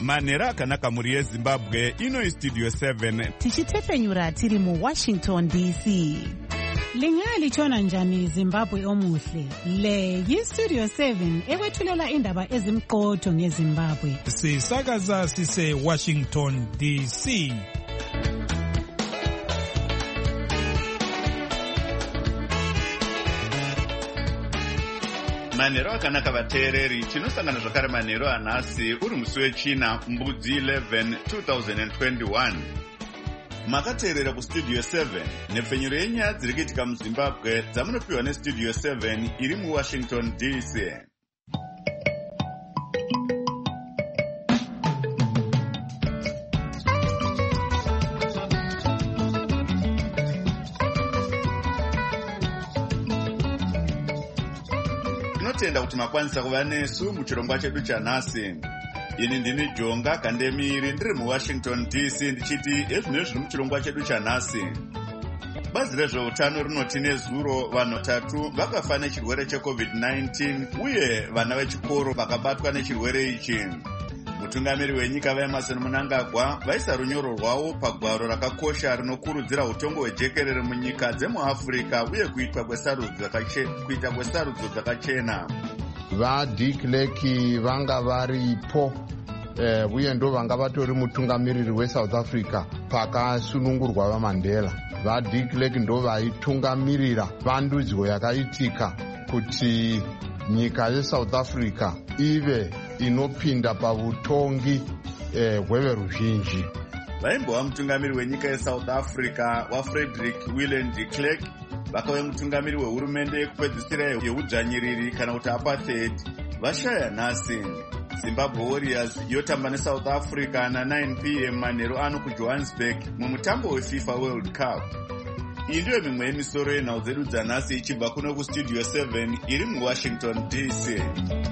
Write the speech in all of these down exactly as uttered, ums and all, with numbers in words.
manhero akanaka mhuri yezimbabwe. Ino istudio seven tichitepfenyura tiri muwashington D C. Lingalitshona njani Zimbabwe omuhle? Le yistudio seven ekwethulela indaba ezimqotho ngeZimbabwe. Sisakaza sise Washington D C. manhero akanaka vateereri. Tinosangana zvakare manhero anhasi uri musi wechina mbudzi eleven two thousand twenty-one. Makateerera kustudio seven nepfenyuro yenyaya dziri kuitika muzimbabwe dzamunopiwa nestudio seven iri muwashington D C. Tinotenda kuti makwanisa kuva nesu muchirongwa chedu chanhasi. Ini ndini Jonga Kandemiri ndiri muWashington D C ndichiti ezvino zviri muchirongwa chedu chanhasi. Bazi rezveutano rinoti nezuro vanhu tatu vakafa nechirwere checovid nineteen uye vana vechikoro vakabatwa nechirwere ichi. Mutungamiri wenyika vaEmmerson Mnangagwa vaisa runyoro rwavo pagwaro rakakosha rinokurudzira utongo hwejekerere munyika dzemuAfrica uye kuitwa kwesarudzo dzakachena. VaDe Klerk vanga varipo eh, uye ndo vanga vatori mutungamiriri weSouth Africa pakasunungurwa vaMandela. VaDe Klerk ndo vaitungamirira vandudzwo yakaitika kuti nyika yeSouth Africa ive inopinda pavutongi hweveruzhinji. Eh, vaimbova mutungamiri wenyika yeSouth Africa waFrederick Willem de Klerk vakave mutungamiri wehurumende yekupedzisira yeudzvanyiriri kana kuti apartheid vashaya nhasi. Zimbabwe Warriors yotamba neSouth Africa na nine p m manhero ano kuJohannesburg mumutambo weFIFA World Cup. Iyi ndiyo mimwe yemisoro yenhau dzedu dzanhasi ichibva kuno kustudio seven iri muWashington D C.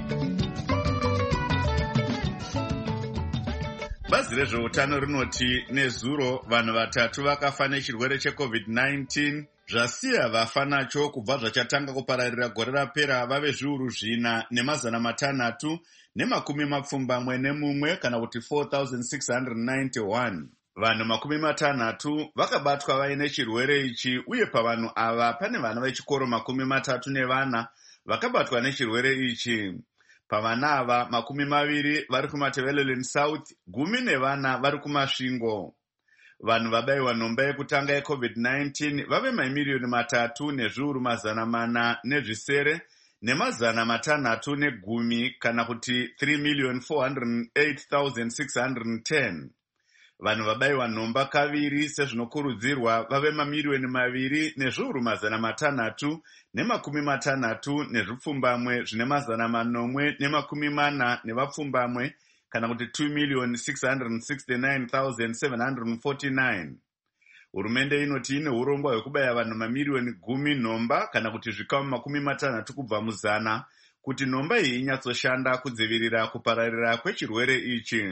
Bazi rezveutano rinoti nezuro vanhu vatatu vakafa nechirwere checovid nineteen zvasiya vafa nacho kubva zvachatanga kupararira gore rapera vave zviuru zvina nemazana matanhatu nemakumi mapfumbamwe nemumwe kana kuti four thousand six hundred ninety-one. Vanhu makumi matanhatu vakabatwa vaine chirwere ichi uye pavanhu ava pane vana vechikoro makumi matatu nevana vakabatwa nechirwere ichi. Pavana ava makumi maviri vari kuMatabeleland South, gumi nevana vari kuMasvingo. Vanhu vabayiwa nhomba yekutanga yecovid nineteen vave maimiliyoni matatu nezviuru mazana mana nezvisere nemazana matanhatu negumi kana kuti three million four hundred eight thousand six hundred ten. Vanhu vabayiwa nhomba kaviri sezvinokurudzirwa vave mamiliyoni maviri nezviuru mazana matanhatu nemakumi matanhatu nezvipfumbamwe zvine mazana manomwe nemakumi mana nevapfumbamwe kana kuti two million six hundred sixty-nine thousand seven hundred forty-nine. Hurumende inoti ine urongwa hwekubaya vanhu mamiliyoni gumi nhomba kana kuti zvikamu makumi matanhatu kubva muzana kuti nhomba iyi inyatsoshanda kudzivirira kupararira kwechirwere ichi.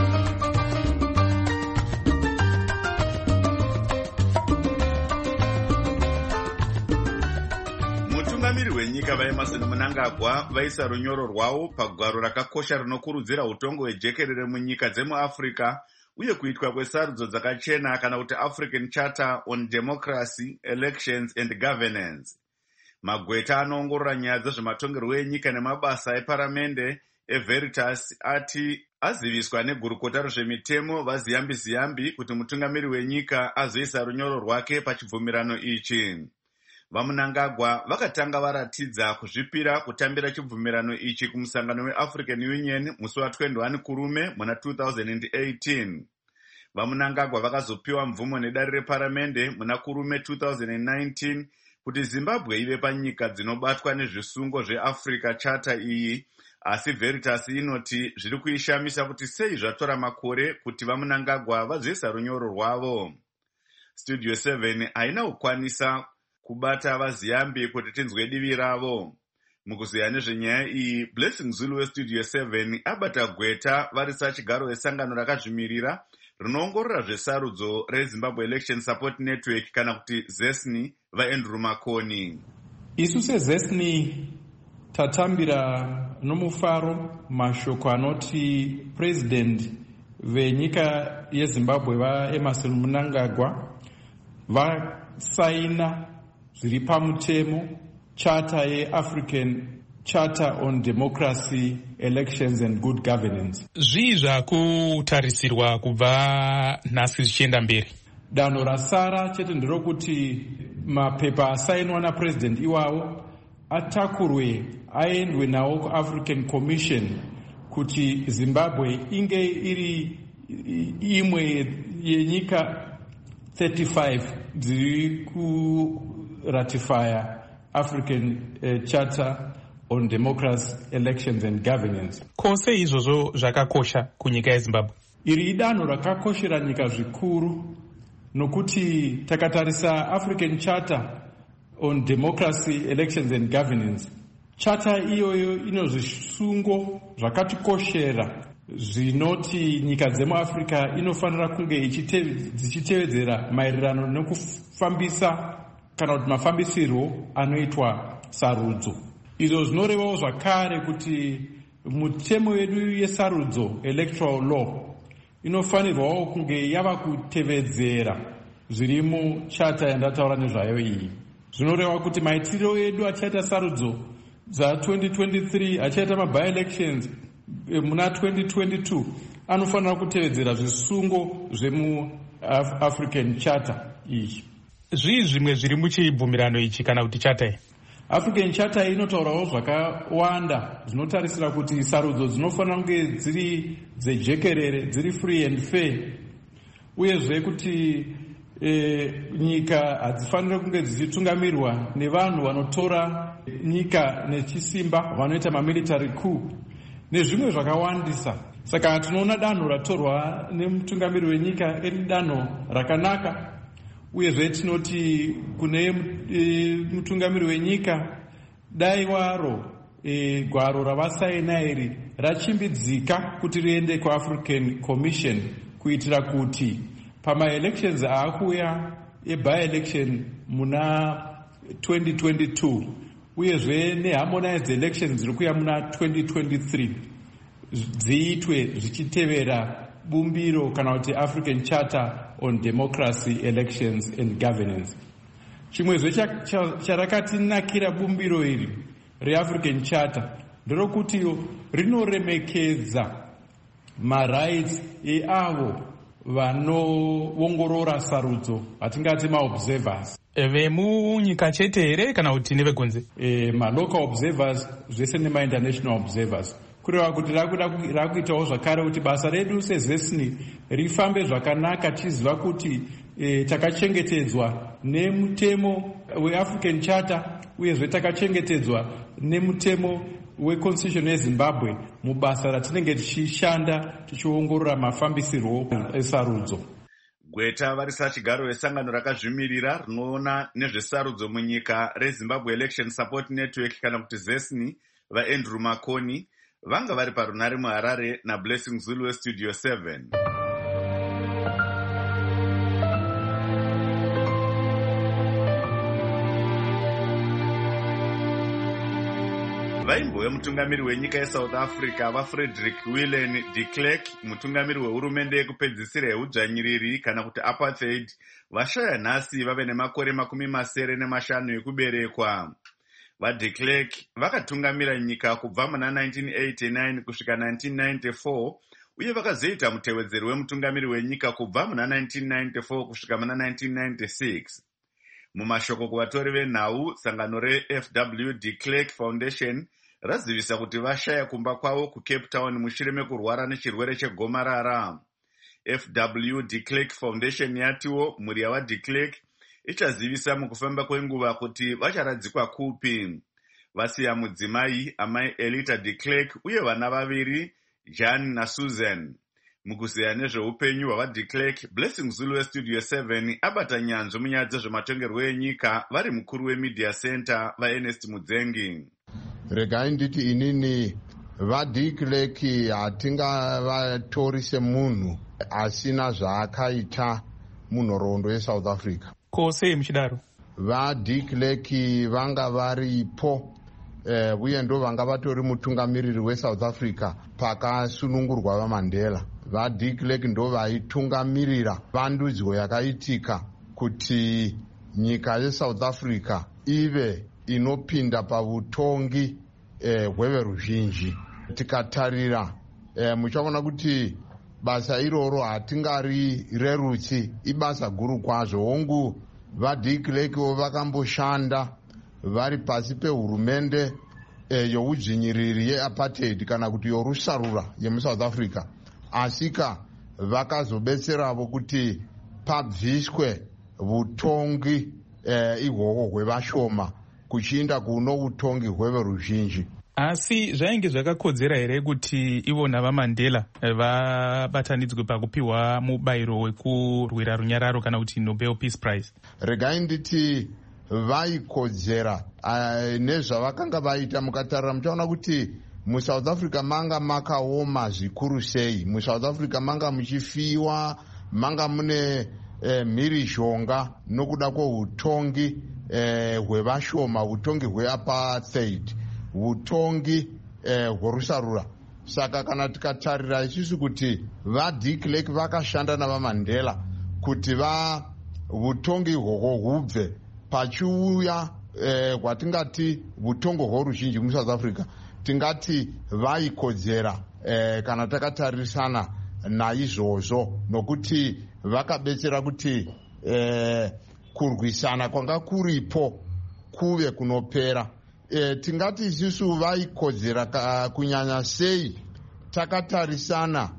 Mutungamiri wenyika vaEmmerson Mnangagwa vaisa runyoro rwavo pagwaro rakakosha rinokurudzira utongo hwejekerere munyika dzemuAfrica uye kuitwa kwesarudzo dzakachena kana kuti African Charter on Democracy, Elections and Governance. Magweta anoongorora nyaya dzezvematongerwo enyika nemabasa eparamende eVeritas ati aziviswa negurukota rezvemitemo vaZiyambi Ziyambi kuti mutungamiri wenyika azoisa runyoro rwake pachibvumirano ichi. VaMnangagwa vakatanga varatidza kuzvipira kutambira chibvumirano ichi kumusangano weAfrican Union musi wa twenty-one kurume muna two thousand eighteen. VaMnangagwa vakazopiwa mvumo nedare reparamende muna kurume two thousand nineteen kuti Zimbabwe ive panyika dzinobatwa nezvisungo zveAfrica Charter iyi, asi Veritas inoti zviri kuishamisa kuti sei zvatora makore kuti VaMnangagwa vazoisa runyoro rwavo. Studio seven haina kukwanisa kubata vaZiyambi kuti tinzwe divi ravo. Mukuziya nezvenyaya iyi, Blessing Zulu weStudio seven abata gweta varisa chigaro vesangano rakazvimirira rinoongorora zvesarudzo reZimbabwe Election Support Network kana kuti ZESNI vaAndrew Makoni. Isu seZESNI tatambira nomufaro mashoko anoti President venyika yezimbabwe vaemerson mnangagwa vasaina zviri pamutemo charter yeAfrican Charter on Democracy, Elections and Good Governance. Zvii zvakutarisirwa kubva nhasi zvichienda mberi? Danho rasara chete nderokuti mapepa asainwa napresident iwawo atakurwe aendwe nawo kuAfrican Commission kuti Zimbabwe inge iri imwe yenyika thirty-five dziri kuratifya African uh, Charter on Democracy, Elections and Governance. Kose izvozvo zvakakosha kunyika yeZimbabwe. Iri danho rakakoshera nyika zvikuru nokuti takatarisa African Charter on Democracy, Elections and Governance. Charter iyoyo ino zvisungo zvakatikoshera zvinoti nyika dzemuAfrica inofanira kunge dzichitevedzera maererano nekufambisa kana kuti mafambisirwo anoitwa sarudzo. Izvo zvinorevawo zvakare kuti mutemo yedu yesarudzo electoral law inofanirwawo kunge yava kutevedzera zviri muchata yandataura nezvayo iyi. Zvinoreva kuti maitiro edu achaita sarudzo dza twenty twenty-three achaita maby-elections muna twenty twenty-two anofanira kutevedzera zvisungo zvemuAfrican Charter iyi. Zvii zvimwe zviri muchibvumirano ichi kana kuti chata iyi? African Charter inotaurawo zvakawanda zvinotarisira kuti sarudzo dzinofanira kunge dziri dzejekerere, dziri free and fair, uyezve kuti e, nyika hadzifanire kunge dzichitungamirwa nevanhu vanotora nyika nechisimba vanoita mamilitary coup nezvimwe zvakawandisa. Saka tinoona danho ratorwa nemutungamiri wenyika iri danho rakanaka, uyezve tinoti kune e, mutungamiri wenyika dai waro e, gwaro ravasaina iri rachimbidzika kuti riende kuAfrican Commission kuitira kuti pama-elections aakuya eby-election muna twenty twenty-two uyezve neharmonized elections dziri kuya muna twenty twenty-three dziitwe zvichitevera bumbiro kana kuti African Charter on Democracy, Elections and Governance. Chimwezve charakatinakira bumbiro iri reAfrican Charter nderokuti rinoremekedza marights eavo vanoongorora sarudzo, hatingati maobservers. Vemunyika chete here kana kuti nevekunze? E, malocal observers zvese nemainternational observers. Kureva kuti rakuitawo zvakare kuti basa redu sezesni rifambe zvakanaka tichiziva kuti e, takachengetedzwa nemutemo weAfrican Charter uyezve takachengetedzwa nemutemo weconstitution yeZimbabwe mubasa ratinenge tichishanda tichiongorora mafambisirwo esarudzo. Gweta varisa chigaro vesangano rakazvimirira rinoona nezvesarudzo munyika reZimbabwe Election Support Network kana kuti zesni vaAndrew Makoni vanga vari parunare muHarare naBlessing Zulu weStudio seven. Vaimbo vemutungamiri wenyika yeSouth Africa vaFrederick Willen de Klerk, mutungamiri wehurumende yekupedzisira yeudzvanyiriri kana kuti apartheid, vashaya nhasi vave nemakore makumi masere nemashanu ekuberekwa. VaDe Klerk vakatungamira nyika kubva muna nineteen eighty-nine kusvika nineteen ninety-four uye vakazoita mutevedzeri wemutungamiri wenyika kubva muna nineteen ninety-four kusvika muna nineteen ninety-six. Mumashoko kuvatori venhau, sangano reF W De Klerk Foundation razivisa kuti vashaya kumba kwavo kuCape Town mushure mekurwara nechirwere chegomarara. F W De Klerk Foundation yatiwo mhuri yavaDe Klerk ichazivisa mukufamba kwenguva kuti vacharadzikwa kupi. Vasiya mudzimai amai Elita De Klerk uye vana vaviri Jan naSusan. Mukuzeya nezveupenyu hwavaDe Klerk, Blessing Zulu weStudio seven abata nyanzvi munyaya dzezvematongerwo enyika vari mukuru weMedia Center vaErnest Mudzengi. Regai nditi inini vaDe Klerk hatingavatori semunhu asina zvaakaita munhoroondo yeSouth Africa. Kose muchidaro vaDe Klerk vanga varipo uh, uye ndo vanga vatori mutungamiriri weSouth Africa pakasunungurwa vaMandela. vade Klerk ndo vaitungamirira vandudzwo yakaitika kuti nyika yeSouth Africa ive inopinda pautongi hweveruzhinji. Eh, tikatarira eh, muchaona kuti basa iroro hatingari rerutsi, ibasa guru kwazvo. Hongu vade Klerk vakamboshanda vari pasi pehurumende eh, youdzvinyiriri yeapartheid kana kuti yorusarura yemuSouth Africa, asika vakazobetseravo kuti pabviswe vutongi eh, ihwohwo hwevashoma kuchiinda kuno utongi hweveruzhinji. Asi zvainge zvakakodzera here kuti ivona vaMandela vabatanidzwe pakupiwa mubayiro wekurwira runyararo kana kuti Nobel Peace Prize? Regai nditi vaikodzera uh, nezvavakanga vaita. Mukatarira muchaona kuti muSouth Africa manga makaoma zvikuru sei. MuSouth Africa manga muchifiwa, manga mune eh, mhirizhonga nokuda kweutongi eh, hwevashoma, utongi hweapartheid, utongi eh, hworusarura. Saka kana tikatarira isusu kuti vade Klerk vakashanda navaMandela kuti va utongi hwohwo hubve pachiuya eh, kwatingati utongo hworuzhinji muSouth Africa, tingati vaikodzera eh, kana takatarisana naizvozvo, nokuti vakabetsera kuti eh, kurwisana kwanga kuripo kuve kunopera. E, tingati isusu vaikodzera kunyanya sei takatarisana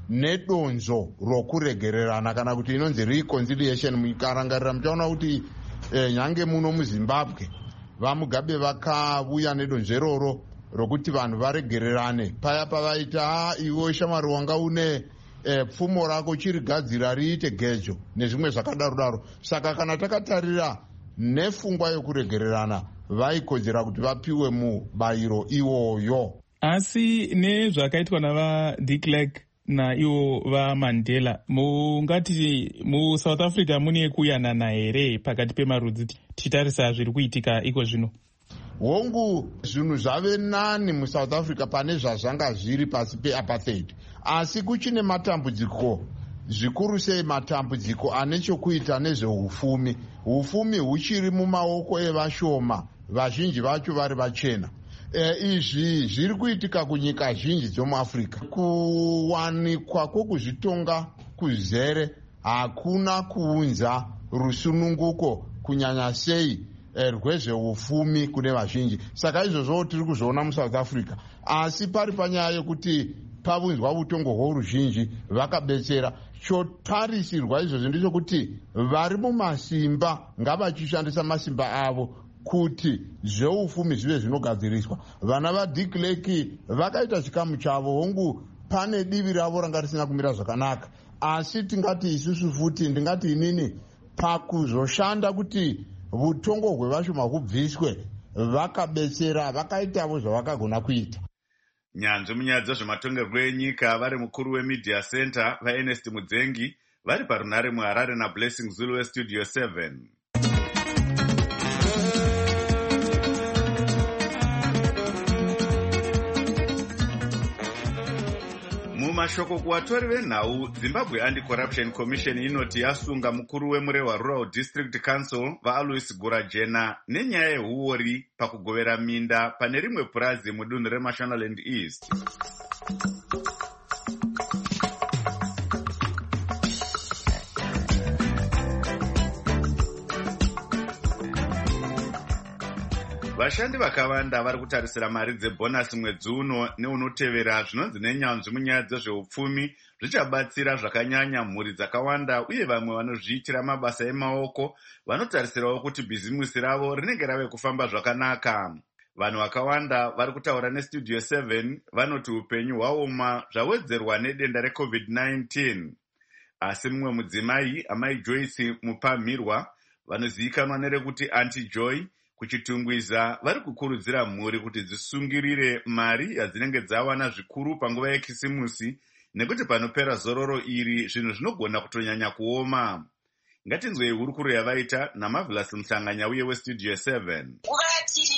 nedonzo rokuregererana kana kuti inonzi reconciliation. Mukarangarira muchaona kuti e, nyange muno muZimbabwe vaMugabe vakauya nedonzo iroro rokuti vanhu varegererane. Paya pavaita iwe shamwari wanga une e, pfumo rako chirigadzira riite gejo nezvimwe zvakadaro daro. Saka kana takatarira nefungwa yokuregererana vaikodzera kuti vapiwe mubayiro iwoyo. Asi nezvakaitwa navade Klerk naivo vaMandela, mungati muSouth Africa mune kuyanana here pakati pemarudzi tichitarisa zviri kuitika iko zvino? Hongu zvinhu zvave nani muSouth Africa pane zvazvanga zviri pasi peapartheid, asi kuchine matambudziko zvikuru sei, matambudziko ane chokuita nezveufumi. Ufumi huchiri mumaoko evashoma, vazhinji vacho vari vachena. E, izvi zviri kuitika kunyika zhinji dzomuAfrica. Kuwanikwa kwokuzvitonga kuzere hakuna kuunza rusununguko kunyanya sei e, rwezveufumi kune vazhinji. Saka izvozvo tiri kuzviona muSouth Africa, asi pari panyaya yekuti pavunzwa utongo hworuzhinji vakabetsera. Chotarisirwa izvozvo ndechekuti vari mumasimba ngavachishandisa masimba avo kuti zveufumi zvive zvinogadziriswa. Vana vade Klerk vakaita chikamu chavo. Hongu pane divi ravo ranga risina kumira zvakanaka, asi tingati isusu futi, ndingati inini, pakuzoshanda kuti utongo hwevashoma hubviswe, vakabetsera, vakaitavo zvavakagona kuita. Nyanzvi munyaya dzezvematongerwo enyika vari mukuru weMedia Center vaErnest Mudzengi vari parunhare muHarare naBlessing Zulu weStudio seven. Mumashoko kuvatori venhau, Zimbabwe Anti-Corruption Commission inoti yasunga mukuru wemurehwa Rural District Council vaAlois Gurajena nenyaya yehuori pakugovera minda pane rimwe purazi mudunhu reMashonaland East. Vashandi vakawanda vari kutarisira mari dzebhonasi mwedzi uno neunotevera zvinonzi nenyanzvi munyaya dzezveupfumi zvichabatsira zvakanyanya mhuri dzakawanda, uye vamwe vanozviitira mabasa emaoko vanotarisirawo kuti bhizimusi ravo rinenge rave kufamba zvakanaka. Vanhu vakawanda vari kutaura neStudio seven vanoti upenyu hwaoma zvawedzerwa nedenda reCovid nineteen. Asi mumwe mudzimai, amai Joyce Mupamirwa, vanozivikanwa nerekuti Auntie Joy, kuchitungwiza vari kukurudzira mhuri kuti dzisungirire mari yadzinenge dzawana zvikuru panguva yekisimusi, nekuti panopera zororo iri zvinhu zvinogona kutonyanya kuoma. Ngatinzwei hurukuro yavaita naMarvelous Mhlanganya uye weStudio seven. Nguva yatiri nei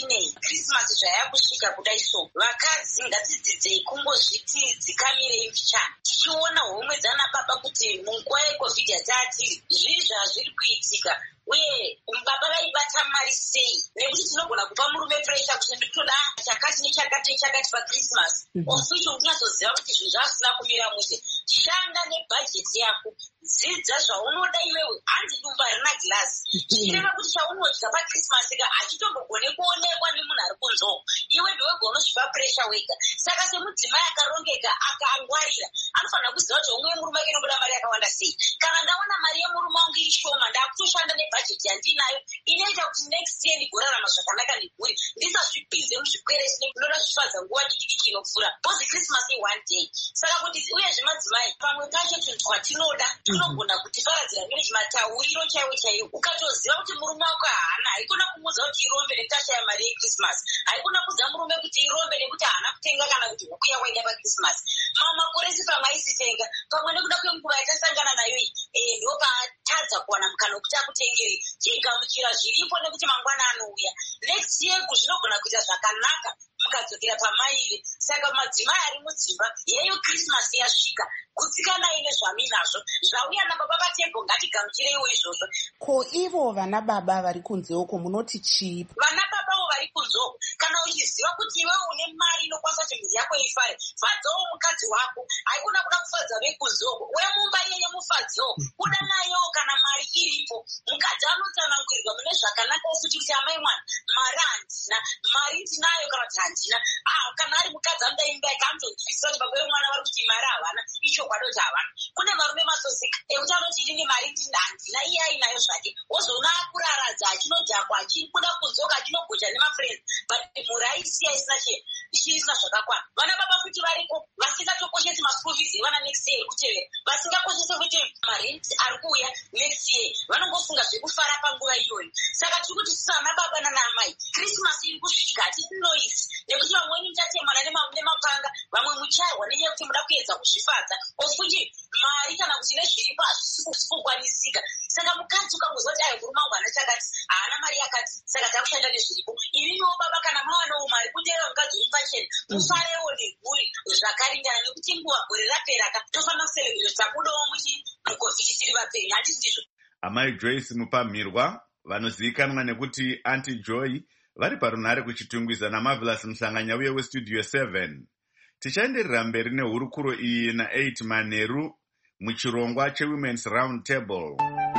krismasi zvayakusvika kudai so vakadzi ngadzidzidzei kungozviti dzikamirei mbichana tichiona homwe dzana baba kuti munguva yecovid yatati zviri zvazviri kuitika uye baba vaibata mari sei nekuti tinogona kupa murume presha kuti ndikutoda chakati nechakati nechakati pakrismasi oficho utinatsoziva kuti zvinhu zvazvisina kumira mushe shanda nebhajeti yako dzidza zvaunoda iwewe hanzi dumba rina gilasi zvichireva kuti chaunodya pakrismasi ka hachitombogone kuonekwa nemunhu ari kunzoo iwe ndiwega unosvipa presha wega saka semudzimai akarongeka akangwarira anofanira kuziva kuti omwe murume ake inobuda mari yakawanda sei kana ndaona mari yemurume wangu iri shoma ndakutoshanda nebhajeti yandinayo inoita kuti next year ndigorarama zvakanaka nemhuri ndisazvipinze muzvikwere zvinoda zvifadza nguva dikidiki inopfuura bhozi krismasi one day saka kuti uyezve madzimai pamwe pacho tunhu twatinoda tunogona kutiparadzira nechi matauriro chaiwo chaiwo ukatoziva kuti murume wako haana haikona kumuudza kuti irombe nekuti ashaya mari yekrismasi haikona kuudza murume kuti irombe nekuti haana kutenga kana kuti huku yawaida pakrismasi mamwe makoresi pamwe aisitenga pamwe nekuda kwenguva yatasangana nayo iyi ndo paatadza kuwana mukana wekuti akutengeri chigamuchira zviripo nekuti mangwana anouya next year kuzvinogona kuita zvakanaka mukadzokera pamaire saka madzimai ari mudzimba yeyo krismasi yasvika gutsikanai nezvaminazvo zvauya nababa vatembo ngatigamuchireiwo izvozvo. Ko ivo vana baba vari kunzeuko munoti chii? Vana babavo vari kunzeuko kana uchiziva kuti iwewe une mari inokwanisa kuti mhuri yako ifare fadzawo mukadzi wako haikona kuda kufadza vekunzeuko wemumba yeye mufadzewo kuda nayewo kana mari iripo mukadzi anotsanangurirwa mune zvakanaka usuti kuti amai mwana mari handina mari ndinayo kana kuti handina kana ari mukadzi anoda imba yake anotozwisisa kuti baba vemwana vari kuti mari havana ichokwadi kuti havana kune varume masosika ekuti anoti inini mari handina iye ainayo zvake wozoona akuraradza achinodhakwa achikuda kudzoka achinogocha nemafriends but mhuri aisiya isina isina zvakakwana. Vana baba futi variko vasingatokoshesi maschool fees evana next year kutevera vasingakoshesi kuti marent ari kuuya next year vanongofunga zvekufara panguva iyoyo saka tiri kuti tisana baba nanamai krismasi iri kusvika hatinoisi nekuti vamweni muchatemana nemapanga vamwe mucharwa nenyaya yekuti muda kuedza kuzvifadza ofuti mari kana kuti nezviripo hazvisi kukwanisika saka mukadzi ukangozva kuti ayo murume wangu haana chakati haana mari yakati saka takushanda nezviripo ivimiwo baba kana mawanawo mari kutevera mukadzi umupachena mufarewo nemhuri zvakaringana nekuti nguva gore rapera ka tofanira kuserebhera tabudawo mucovid tiri vapenyu handisi ndizvo. Amai Joyce Mupamhirwa vanozivikanwa nekuti Aunty Joy vari parunhare kuchitungwiza naMarvelous Musanganya uye westudio seven. Tichaenderera mberi nehurukuro iyi naeight Manheru muchirongwa cheWomen's Round Table.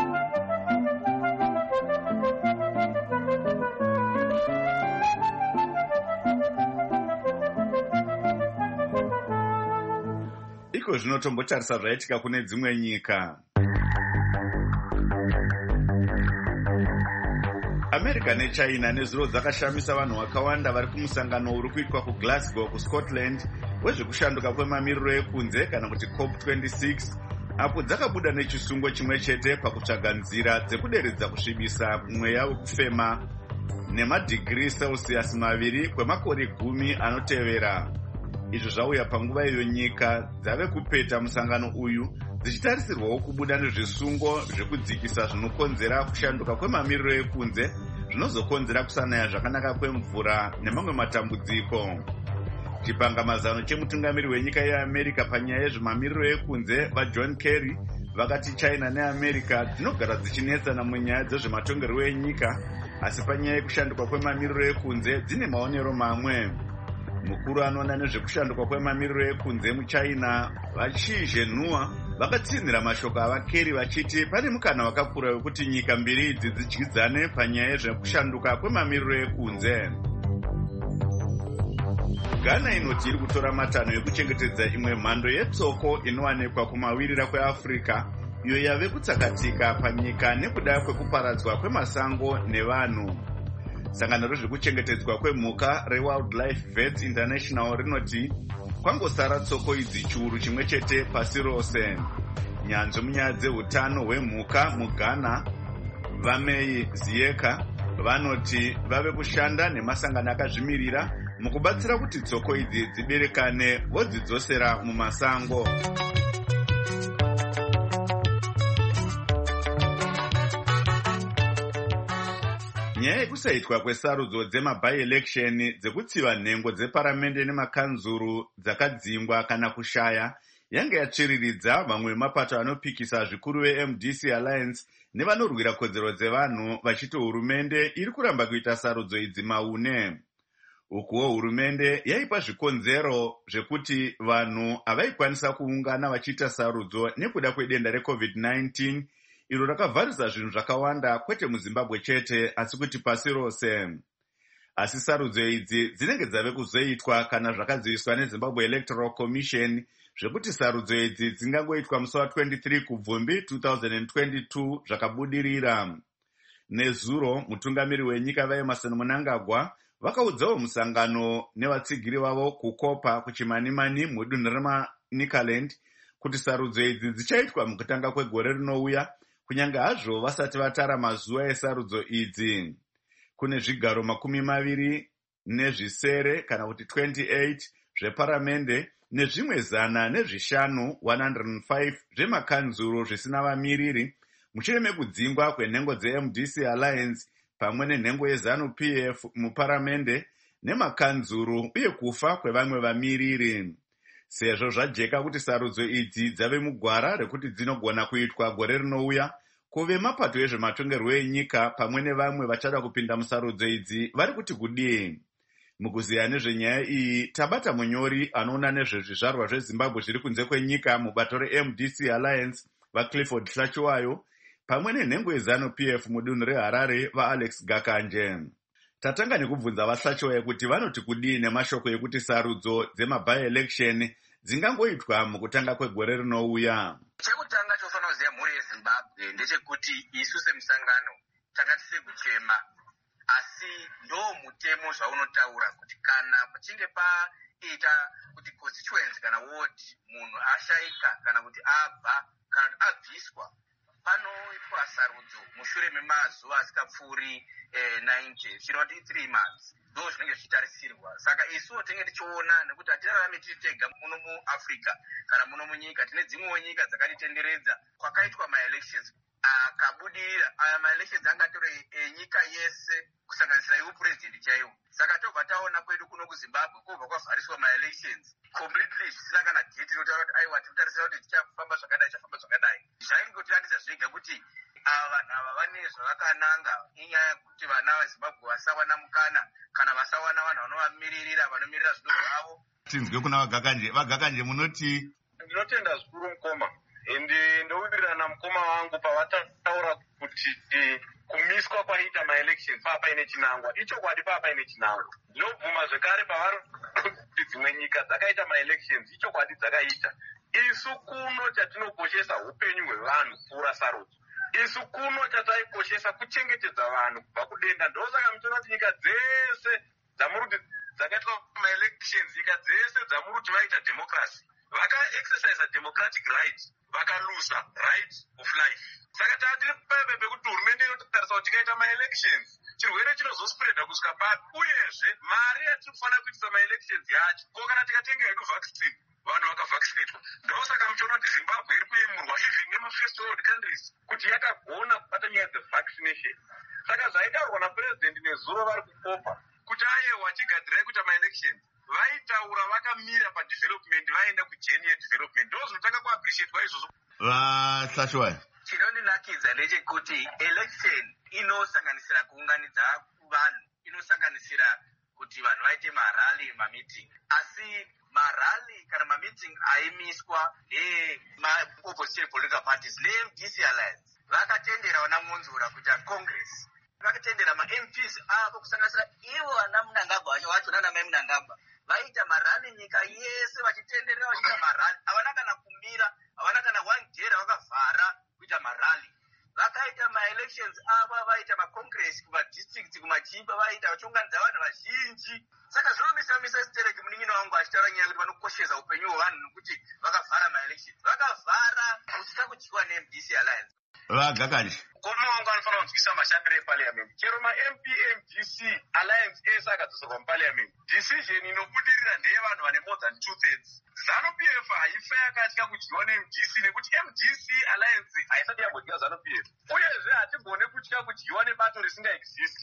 Iko zvinotombotarisa zvaitika kune dzimwe nyika. America neChina nezuro dzakashamisa vanhu vakawanda vari kumusangano uri kuitwa kuGlasgow kuScotland wezvekushanduka kwemamiriro ekunze kana kuti COP twenty-six apo dzakabuda nechisungo chimwe chete pakutsvaga nzira dzekuderedza kusvibisa mweya wekufema nemadhigiri Celsius maviri kwemakore gumi anotevera. Izvo zvauya panguva iyo nyika dzave kupeta musangano uyu dzichitarisirwawo kubuda nezvisungo zvekudzikisa zvinokonzera kushanduka kwemamiriro ekunze zvinozokonzera kusanaya zvakanaka kwemvura nemamwe matambudziko. Chipangamazano chemutungamiri wenyika yeAmerica panyaya yezvemamiriro ekunze vaJohn Kerry vakati China neAmerica dzinogara dzichinetsana munyaya dzezvematongerwo enyika asi panyaya yekushanduka kwemamiriro ekunze dzine maonero mamwe. Mukuru anoona nezvekushanduka kwemamiriro ekunze muChina vaChi Zhenhua vakatsinhira mashoko avaKerry vachiti pane mukana wakakura wekuti nyika mbiri idzi dzidyidzane panyaya yezvekushanduka kwemamiriro ekunze. Ghana inoti iri kutora matanho ekuchengetedza imwe mhando yetsoko inowanikwa kumawirira kweAfrica iyo yave kutsakatika panyika nekuda kwekuparadzwa kwemasango nevanhu. Sangano rezvekuchengetedzwa kwemhuka reWildlife Vets International rinoti kwangosara tsoko idzi chiuru chimwe chete pasi rose. Nyanzvi munyaya dzehutano hwemhuka muGhana vaMei Ziyeka vanoti vave kushanda nemasangano akazvimirira mukubatsira kuti tsoko idzi dziberekane vodzidzosera mumasango. nyaya yekusaitwa kwesarudzo dzemabi-election dzekutsiva nhengo dzeparamende nemakanzuru dzakadzingwa kana kushaya yange yatsviriridza vamwe vemapato anopikisa zvikuru veM D C Alliance nevanorwira kodzero dzevanhu vachiti hurumende iri kuramba kuita sarudzo idzi maune. Ukuwo hurumende yaipa zvikonzero zvekuti vanhu havaikwanisa kuungana vachiita sarudzo nekuda kwedenda reCovid nineteen iro rakavharisa zvinhu zvakawanda kwete muZimbabwe chete asi kuti pasi rose. Asi sarudzo idzi dzinenge dzave kuzoitwa kana zvakaziviswa neZimbabwe Electoral Commission zvekuti sarudzo idzi dzingangoitwa musi wa-twenty-three kubvumbi two thousand twenty-two zvakabudirira. Nezuro mutungamiri wenyika vaEmmerson Mnangagwa vakaudzawo musangano nevatsigiri vavo kukopa kuchimanimani mudunhu reManicaland kuti sarudzo idzi dzichaitwa mukutanga kwegore rinouya kunyange hazvo vasati vatara mazuva esarudzo idzi. Kune zvigaro makumi maviri nezvisere kana kuti twenty-eight zveparamende nezvimwe zana nezvishanu one hundred five zvemakanzuro zvisina vamiriri mushure mekudzingwa kwenhengo dzeM D C Alliance pamwe nenhengo yeZANU-P F muparamende nemakanzuro uye kufa kwevamwe vamiriri. Sezvo zvajeka kuti sarudzo idzi dzave mugwara rekuti dzinogona kuitwa gore rinouya, kuve mapato ezvematongerwo enyika pamwe nevamwe vachada kupinda musarudzo idzi vari kuti kudii. Mukuziya nezvenyaya iyi tabata munyori anoona nezvezvizvarwa zveZimbabwe zviri kunze kwenyika mubato reM D C Alliance vaClifford Hlachiwayo pamwe nenhengo yeZANU-P F mudunhu reHarare vaAlex Gakanje. Tatanga nekubvunza vaHlachiwayo kuti vanoti kudii nemashoko ekuti sarudzo dzemabi-election dzingangoitwa mukutanga kwegore rinouya. Chekutanga chofanira kuziva mhuri yeZimbabwe ndechekuti isu semusangano takatise kuchema, asi ndo mutemo zvaunotaura kuti kana pachinge paita kuti constituency kana ward munhu ashaika kana kuti abva kana kuti abviswa, panoitwa sarudzo mushure memazuva asikapfuuri eh, ninety zvinoti three months ndo zvinenge zvichitarisirwa. Saka isuwo tinenge tichiona nekuti hatirarame tiri tega muno muAfrica kana muno munyika, tine dzimwewo nyika dzakatitenderedza kwakaitwa ma-elections akabudirira. Aya ma-elections angatore enyika yese kusanganisira iwo president chaiwo. Saka tobva taona kwedu kuno kuZimbabwe kubva kwavhariswa ma-elections completely zvisina kana date inotaura kuti aiwa tinotarisira kuti tichafamba zvakadai tichafamba zvakadai. Zvaingotiratidza zvega kuti ava vanhu ava vane zvavakananga inyaya yekuti vana veZimbabwe vasawana mukana kana vasawana vanhu vanovamiririra vanomirira zvido zvavo. Tinzwe kuna vaGakanje. vaGakanje munoti? Ndinotenda zvikuru mukoma ende ndowirirana mukoma wangu pavataura kuti kumiswa kwaita ma-elections papaine chinangwa. Ichokwadi papaine chinangwa. Ndinobvuma zvekare pavari kuti dzimwe nyika dzakaita ma-elections ichokwadi dzakaita. Isu kuno chatinokoshesa upenyu hwevanhu kupfuura sarudzo. Isu kuno chataikoshesa kuchengetedza vanhu kubva kudenda. Ndosaka muchiona kuti nyika dzese dzamuri dzakaitwa ma-elections, nyika dzese dzamuri kuti vaita democracy, vaka-exercise democratic right, vakalusa right of life. Saka tatiri pepe pekuti hurumende inotarisa kuti tikaita ma-elections chirwere chinozospreada kusvika papi, uyezve mari yatinofanira kuitisa ma-elections yacho ko kana tikatenga hedu vaccine vanhu vakavaccinatwa. Ndosaka muchiona kuti Zimbabwe iri kuimurwa even nemafirst world countries kuti yakagona kubata nyaya dzevaccination. Saka zvaitaurwa napresident nezuro vari kukopa kuti ayewa chigadzira kuita ma-elections vaitaura vakamira padevelopment vaenda kujeni yedevelopment. Ndo zvinotanga kuappreciatwa izvozvo. vaHlachiwayo, chinondinakidza ndechekuti election inosanganisira kuunganidza vanhu, inosanganisira kuti vanhu vaite marally mameeting, asi marally kana mameeting aimiswa neema-opposition political parties neM D C Alliance vakatendera vana Monzura kuita congress, vakatendera ma-M Ps avo kusanganisira ivo vana Mnangagwa vacho nana mai Mnangagwa vaita marally nyika yese vachitenderera vachiita marally. Havana kana kumira, havana kana one day ravakavhara kuita marally. Vakaita ma-elections ava vaita ma-congress kumadistricts kumachimba vaita vachiunganidza vanhu vazhinji. Saka zvinomisa-misa sitereki munin'ina wangu achitaura nyaya yekuti vanokoshesa upenyu hwevanhu nokuti vakavhara ma-elections. Vakavhara kuchita kudyiwa neM D C Alliance. vaGakanje, mukoma wangu anofanira kunzwisa mashandiro eparliament. Chero ma-M P M D C Alliance ese akadzoserwa muparliament, decision inobudirira ndeyevanhu vane more than two thirds. ZANU-P F haifa yakatya kudyiwa neM D C nekuti M D C Alliance haisati yambodyiwa ZANU-P F. Uyezve hatigone kutya kudyiwa nebato risingaexist.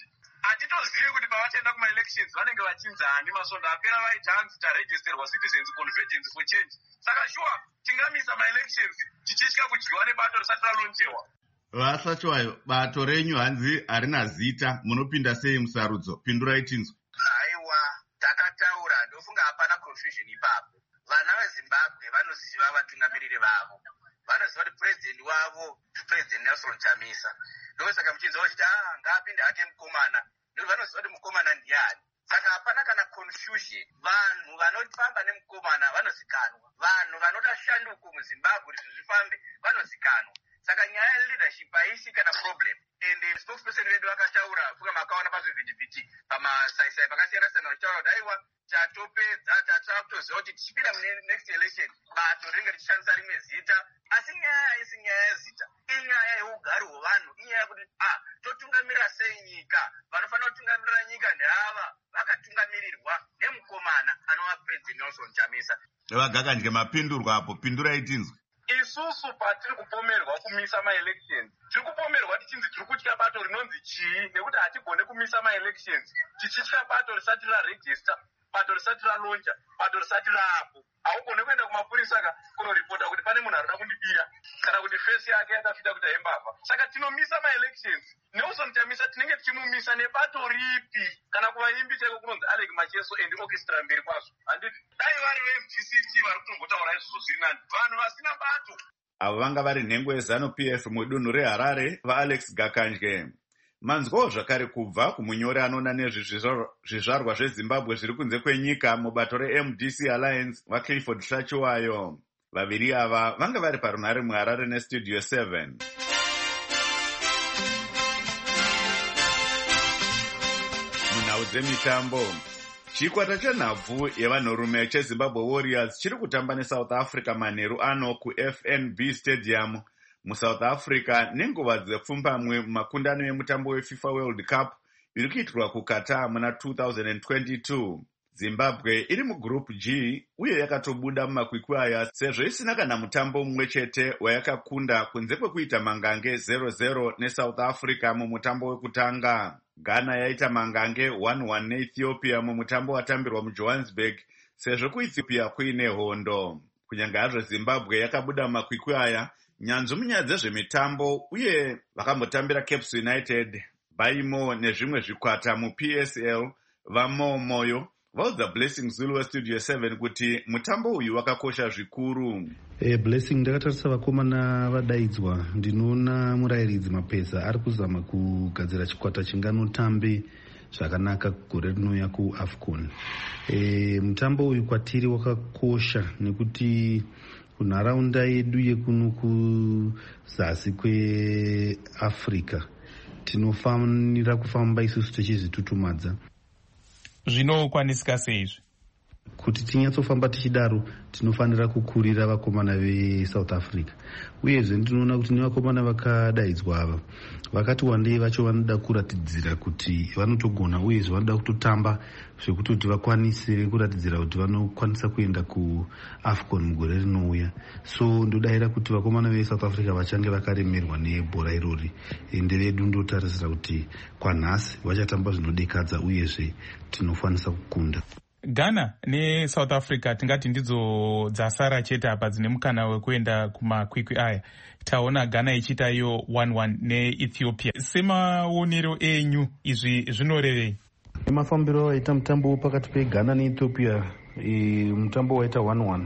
hatitozivi kuti pavachaenda kuma-elections vanenge vachinzi handi masondo apera vaiti hanzi taregisterwa citizens convergence for change. Saka shuwa tingamisa ma-elections tichitya kudyiwa nebato risati ralonjewa. Vasachwayo, bato renyu hanzi harina zita, munopinda sei musarudzo? Pindurai tinzwe. Aiwa, takataura, ndofunga hapana confusion ipapo. Vana veZimbabwe vanoziva vatungamiriri vavo. Vanoziva kuti president wavo president Nelson Chamisa. Ndosaka muchinzi wachiti ah ngapinde hake mukomana. Ndo vanoziva kuti mukomana ndiani. Saka hapana kana confusion. Vanhu vanofamba nemukomana vanozikanwa. Vanhu vanoda shanduko muZimbabwe kuti zvifambe vanozikanwa. Saka nyaya yeleadership haisi kana problem. And the spokesperson wedu vakataura fuka makaona pazvivhitivhiti pamasaisai pakasiyana siyana vachitaura kuti aiwa chatopedza tatakutoziva kuti tichipinda mune next election bato rinenge richishandisa rimwe zita. Asi nyaya haisi nyaya yezita, inyaya yeugari hwevanhu, inyaya yekuti ah totungamirira sei nyika. Vanofanira kutungamirira nyika ndeava vakatungamirirwa nemukomana anova president Nelson Chamisa. Vagakandye mapindurwa apo, pindurai tinzwe. Isusu patiri kupomerwa kumisa ma-elections tiri kupomerwa tichinzi tiri kutya bato rinonzi chii, nekuti hatigone kumisa ma-elections tichitya bato risati raregister, bato risati ralonja, bato risati raapo. Haugone kuenda kumapurisa kunoripota kuti pane munhu arida kundibira kana kuti fesi yake yakafita kuti hembavha. Saka tinomisa ma-elections. Nelson Chamisa tinenge tichimumisa nebato ripi? Kana kuvaimbi chaiko kunonzi Alec Macheso and orchestra mberi kwazvo. Handiti dai vari ve-M G C T vari kutongotaura izvozvo zviri nani, vanhu vasina bato. Avo vanga vari nhengo yeZanu P F mudunhu reHarare vaAlex Gakandye. Manzwawo zvakare kubva kumunyori anoona nezvezvizvarwa zveZimbabwe zviri kunze kwenyika mubato reM D C Alliance vaClifford Shachiwayo. Vaviri ava vanga vari parunhare muHarare neStudio seven. Munhau dzemitambo, chikwata chenhabvu yevanhurume cheZimbabwe Warriors chiri kutamba neSouth Africa manheru ano kuF N B Stadium muSouth Africa nenguva dzepfumbamwe mumakundano emutambo weFIFA World Cup iri kuitirwa kuQatar muna two thousand twenty-two. Zimbabwe iri mugroup G uye yakatobuda mumakwikwi aya sezvo isina kana mutambo mumwe chete wayakakunda kunze kwekuita mangange zero zero neSouth Africa mumutambo wekutanga. Ghana yaita mangange one one neEthiopia mumutambo watambirwa muJohannesburg sezvo kuEthiopia kuine hondo. Kunyange hazvo Zimbabwe yakabuda mumakwikwi aya, nyanzvi munyaya dzezvemitambo uye vakambotambira Cape United, Baimo nezvimwe zvikwata muP S L vamo moyo vaudza Blessing Zulu weStudio seven kuti mutambo uyu wakakosha zvikuru. Eh, Blessing, ndakatarisa vakomana vadaidzwa. Ndinoona murayiridzi Mapesa ari kuzama kugadzira chikwata chinganotambe zvakanaka gore rinouya kuAFCON. Eh, mutambo uyu kwatiri wakakosha nekuti kunharaunda yedu yekuno kuzasi kweAfrica tinofanira kufamba isusu tichizvitutumadza. Zvinokwanisika seizvi? Kuti tinyatsofamba tichidaro tinofanira kukurira vakomana veSouth Africa. Uyezve ndinoona kuti nevakomana vakadaidzwa ava vakati wandei vacho vanoda kuratidzira kuti vanotogona, uyezve vanoda kutotamba zvekuti vakwanise kuratidzira kuti vanokwanisa kuenda kuAFCON mugore rinouya. So ndodayira kuti vakomana veSouth Africa vachange vakaremerwa nebhora irori, ende vedu ndotarisira kuti kwanhasi vachatamba zvinodekadza uyezve tinokwanisa kukunda. Ghana neSouth Africa tingati ndidzo dzasara chete apa dzine mukana wekuenda kumakwikwi aya. Taona Ghana ichita iyo one one neEthiopia. Semaonero enyu izvi zvinorevei? Mafambiro aita mutambo pakati peGhana neEthiopia, e, mutambo waita one one.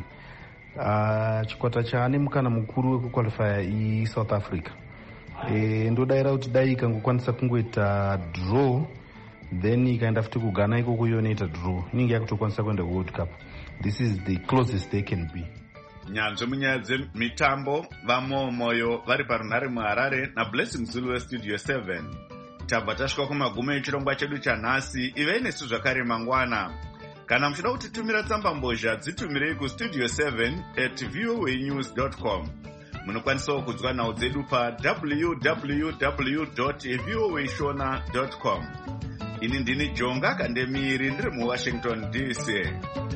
Ah, chikwata chaane mukana mukuru wekuqualifya iSouth Africa. E, ndodayira kuti dai ikangokwanisa kungoita draw then ikaenda futi kuGhana ikoko yonoita draw, inenge yakutokwanisa kuenda kuWorld Cup. This is the closest they can be. Nyanzvi munyaya dzemitambo vamo moyo vari parunhare muHarare naBlessing Zulu weStudio seven. Tabva tasvika kumagumo echirongwa chedu chanhasi. Ivei nesu zvakare mangwana. Kana muchida kutitumira tsamba mbozha dzitumirei kustudio seven at voanews dot com. Munokwanisawo kunzwa nhau dzedu pa w w w dot voashona dot com. Ini ndini Jonga Kandemiri ndiri muWashington D C.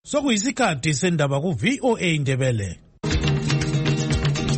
sokuyisikhathi sendaba ku-V O A Ndebele.